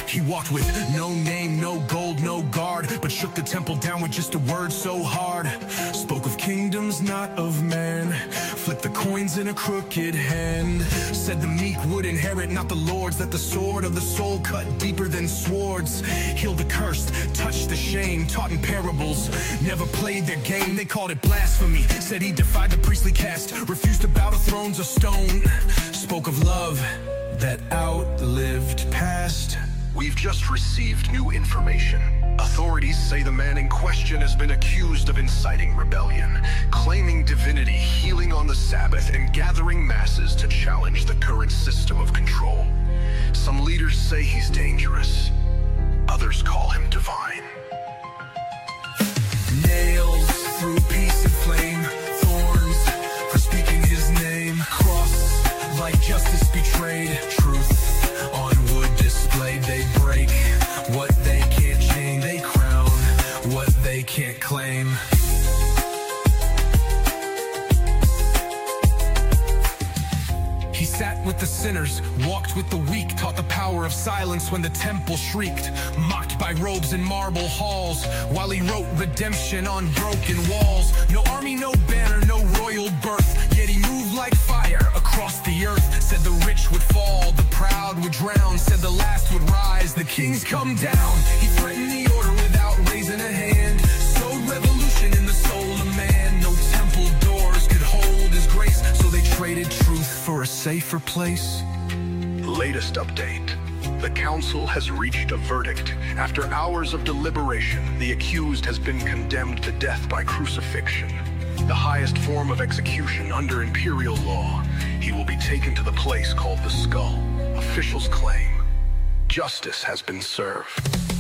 He walked with no name, no gold, no guard, but shook the temple down with just a word so hard. Spoke of kingdoms, not of man, flipped the coins in a crooked hand. Said the meek would inherit, not the lords, that the sword of the soul cut deeper than swords. Healed the cursed, touched the shame, taught in parables, never played their game. They called it blasphemy, said he defied the priestly caste, refused to bow to thrones of stone. Spoke of love that outlived past. We've just received new information. Authorities say the man in question has been accused of inciting rebellion, claiming divinity, healing on the Sabbath, and gathering masses to challenge the current system of control. Some leaders say he's dangerous. Others call him divine. Nails through peace and flame, thorns for speaking his name. Cross like justice betrayed, truth on wood displayed. They break what they can't change, they crown what they can't claim. He sat with the sinners, walked with the weak, taught the power of silence when the temple shrieked, mocked by robes in marble halls, while he wrote redemption on broken walls. No army, no banner, no royal birth, yet he moved like fire across the earth. Said the rich would fall, the proud would drown, said the last would rise, the kings come down. He threatened the order without raising a hand, sowed revolution in the soul of man. No temple doors could hold his grace, so they traded truth for a safer place. Latest update. The council has reached a verdict. After hours of deliberation, the accused has been condemned to death by crucifixion, the highest form of execution under imperial law. He will be taken to the place called the Skull. Officials claim justice has been served.